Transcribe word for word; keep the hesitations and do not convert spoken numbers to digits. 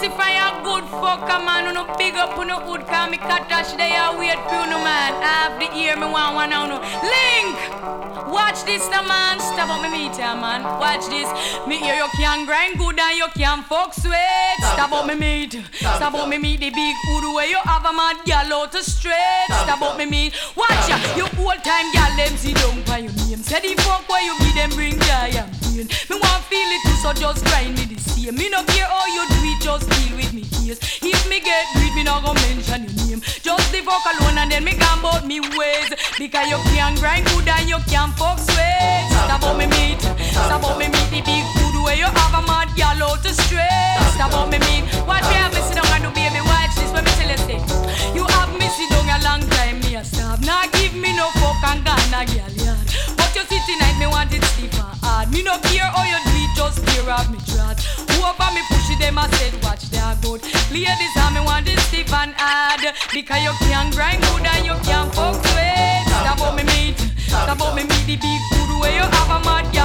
Lucifer, you good fucker, man. You no big up on the hood, cause me Katash, they are wait for you, no man. Half the ear, me want one now, no. Link! Watch this, the man. Stop up me meet ya, man. Watch this. Me hear you can grind good and you can fuck sweat. Stop up me meet. Stop up me meet the big hood where you have a mad gal out to straight. Stop up me meet. Watch ya. You old time gal, them see down by your name. Say the fuck where you give them bring joy and pain. Me want feel it too, so just grind me the same. Me no care how you do it, just deal with me case. If me get greed, me not gonna mention your name. Just the fuck alone and then me come about me ways. Because you can grind good and you can fuck sweat. Stop up me meat. Stop up me meat the big food where you have a mad gal out to straight. Stop up me meat. Watch me have me sit down and do baby. Watch this when me tell you say. You have me sit down a long time, me a stop. Now give me no fuck and gone a gal yard. But you see tonight me want it stiff and hard. Me no care how you do it, just tear off me trot. Whoever me push it, them I said watch their good. Ladies, I me want it stiff and hard. Because you can grind good and you can fuck sweat. Stop up me meat. Stop up me meat the big food where you have a mad gal